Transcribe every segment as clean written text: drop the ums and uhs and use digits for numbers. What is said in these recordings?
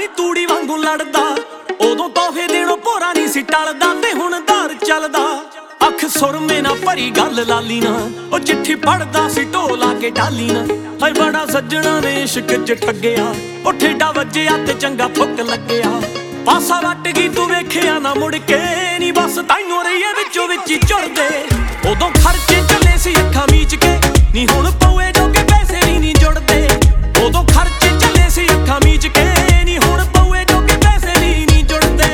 ਨੀ ਤੂੜੀ ਵਾਂਗੂ ਲੜਦਾ। ਉਦੋਂ ਤੋਹਫੇ ਦੇਣੋਂ ਭੋਰਾ ਨਹੀਂ ਸੀ ਟਲਦਾ, ਤੇ ਹੁਣ ਧਾਰ ਚੱਲਦਾ। ਅੱਖ ਸੁਰਮੇ ਨਾ ਭਰੀ ਗੱਲ ਲਾਲੀ ਨਾ, ਉਹ ਚਿੱਠੀ ਪੜਦਾ ਸੀ ਢੋਲਾ ਕੇ ਡਾਲੀ ਨਾ। ਹਾਏ ਬੜਾ ਸੱਜਣਾ ਨੇ ਇਸ਼ਕ ਚ ਠੱਗਿਆ, ਉਹ ਠੇਡਾ ਵੱਜਿਆ ਤੇ ਚੰਗਾ ਫੁੱਕ ਲੱਗਿਆ। ਪਾਸਾ ਵੱਟ ਗਈ ਤੂੰ ਵੇਖਿਆ ਨਾ ਮੁੜ ਕੇ, ਨੀ ਬਸ ਤਾਈਓ ਰਹੀਏ ਵਿੱਚੋਂ ਵਿੱਚ ਹੀ ਝੁਰਦੇ। ਉਦੋਂ ਖਰਚੇ ਚੱਲੇ ਸੀ ਅੱਖਾਂ ਮੀਚ ਕੇ, ਨੀ ਹੁਣ ਪਊਏ ਜੋਗੇ ਪੈਸੇ ਵੀ ਨਹੀਂ ਜੁੜਦੇ। ਉਦੋਂ ਖਰਚੇ ਚੱਲੇ ਸੀ ਅੱਖਾਂ ਮੀਚ ਕੇ, ਨੀ ਹੁਣ ਪਊਏ ਜੋਗੇ ਪੈਸੇ ਵੀ ਨਹੀਂ ਜੁੜਦੇ।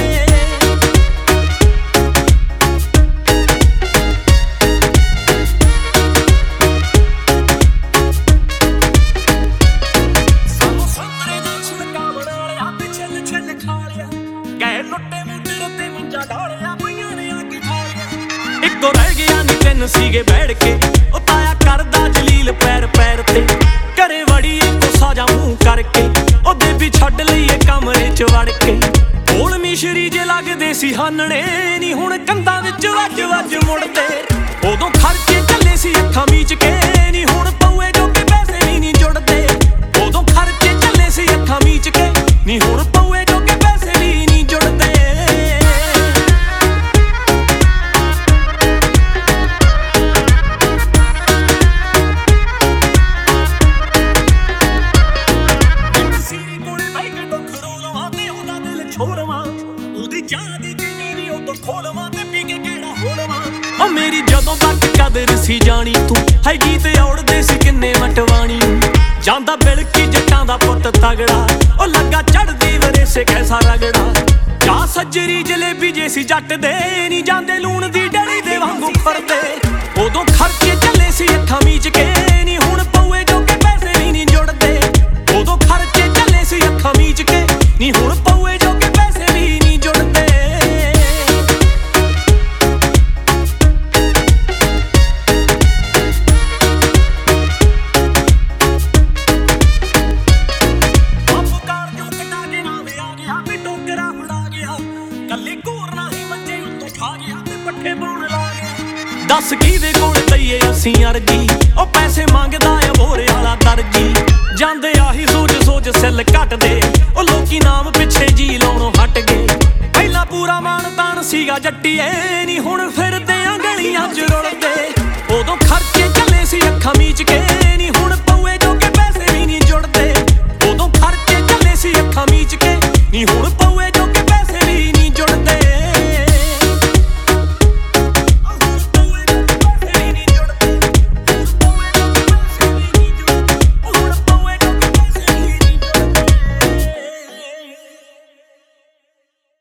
ਸਾਨੂੰ ਸੰਤਰੇ ਦਾ ਛਿਲਕਾ ਬਣਾ ਲਿਆ ਤੇ ਛਿੱਲ ਛਿੱਲ ਖਾ ਲਿਆ। ਗਏ ਲੁੱਟੇ ਮੁੰਡੇ ਤੇ ਮੰਜਾ ਢਾਲਿਆ, ਪਈਆਂ ਨੇ ਆ ਕੇ ਖਾ ਲਿਆ। ਇੱਕੋ ਰਹਿ ਗਿਆ ਨੀ ਤਿੰਨ ਸੀਗੇ ਬੈਠ ਕੇ, ਉਹ ਤਾਇਆ ਕਰਦਾ ਜਲੀਲ ਪੈਰ ਪੈਰ ਤੇ। ਘਰੇ ਵੜੀ ਇੱਕੋ ਸਾਜਾ ਮੂੰਹ ਕਰਕੇ, ਉਹ ਬੇਬੀ ਛੱਡ ਲਈਏ ਕਮਰੇ ਚ ਵੜ ਕੇ। ਕੋਲ ਮਿਸ਼ਰੀ ਜੇ ਲੱਗਦੇ ਸੀ ਹਾਨਣੇ, ਨੀ ਹੁਣ ਕੰਧਾਂ ਵਿੱਚ ਵੱਜ ਵੱਜ ਮੁੜਦੇ। ਉਦੋਂ ਖਰਚੇ ਚੱਲੇ ਸੀ ਅੱਖਾਂ ਮੀਚ ਕੇ, ਨੀ ਹੁਣ ਪਊਏ ਜੋਗੇ ਪੈਸੇ ਵੀ ਨਹੀਂ ਜੁੜਦੇ। ਉਦੋਂ ਖਰਚੇ ਚੱਲੇ ਸੀ ਅੱਖਾਂ ਮੀਚ ਕੇ, ਨੀ ਹੁਣ ਪਊਏ ਜੋਗੇ ਪੈਸੇ ਵੀ ਨਹੀਂ ਜੁੜਦੇ। ਉਹਦੀ ਚਾਹ ਦੀ ਚੀਨੀ ਨੀ ਉਦੋਂ ਖੋਲਵਾਂ, ਤੇ ਪੀ ਕੇ ਕਿਹੜਾ ਹੋਲਵਾਂ। ਉਹ ਮੇਰੀ ਜਦੋਂ ਤੱਕ ਕਦਰ ਸੀ ਜਾਣੀ ਤੂੰ, ਹੈ ਗੀਤ ਔੜਦੇ ਸੀ ਕਿੰਨੇ ਮਟਵਾਣੀ। ਜਾਂਦਾ ਬਿਲਕੀ ਜੱਟਾਂ ਦਾ ਪੁੱਤ ਤਗੜਾ, ਉਹ ਲੱਗਾ ਚੜਦੀ ਵਰੇਸੇ ਕੈਸਾ ਰਗੜਾ। ਚਾਹ ਸੱਜਰੀ ਜਲੇਬੀ ਜੇ ਸੀ ਜੱਟ ਦੇ, ਨੀ ਜਾਂਦੇ ਲੂਣ ਦੀ ਡਲੀ ਦੇ ਵਾਂਗੂ ਫਰਦੇ। ਉਦੋਂ ਖਰਚੇ ਚੱਲੇ ਸੀ ਅੱਖਾਂ ਮੀਚ ਕੇ, ਨੀ ਹੁਣ ਪਊਏ ਜੋਗੇ ਪੈਸੇ ਵੀ ਨਹੀਂ ਜੁੜਦੇ। ਉਦੋਂ ਖਰਚੇ ਚੱਲੇ ਸੀ ਅੱਖਾਂ ਮੀਚ ਕੇ, ਨੀ ਹੁਣ ਪਊਏ ਜੋਗੇ ਪੈਸੇ ਵੀ ਨਹੀਂ ਜੁੜਦੇ। ਬਾਪੂ ਕਾਰ ਜੋ ਕਟਾ ਕੇ ਨਾਵੇ ਆ ਗਿਆ, ਤੇ ਟੋਕਰਾ ਫੜਾ ਗਿਆ। ਕੱਲੀ ਘੂਰ ਨਹੀਂ ਮੰਜੇ ਉੱਤੋਂ ਖਾ ਗਿਆ, ਤੇ ਪੱਠੇ ਪਾਉਣ ਲਾ ਗਿਆ। ਦੱਸ ਕਿਹਦੇ ਕੋਲ ਦਈਏ ਅਸੀਂ ਅਰਜੀ, ਉਹ ਪੈਸੇ ਮੰਗਦਾ ਆ ਬੋਰੇ ਵਾਲਾ ਦਰਜੀ। ਜਾਂਦੇ ਆਹੀ ਸੋਚ ਸੋਚ ਸਿੱਲ ਘਟਦੇ, ਉਹ ਲੋਕੀ ਨਾਮ ਪਿੱਛੇ ਜੀ ਲਾਉਣੋਂ ਹਟ ਗਏ। ਪਹਿਲਾਂ ਪੂਰਾ ਮਾਣ ਤਾਣ ਸੀਗਾ ਜੱਟੀਏ, ਨੀ ਹੁਣ ਫਿਰਦੇ ਆ ਗਲੀਆਂ ਚ ਰੁਲਦੇ। ਉਦੋਂ ਖਰਚੇ ਚੱਲੇ ਸੀ ਅੱਖਾਂ ਮੀਚ ਕੇ,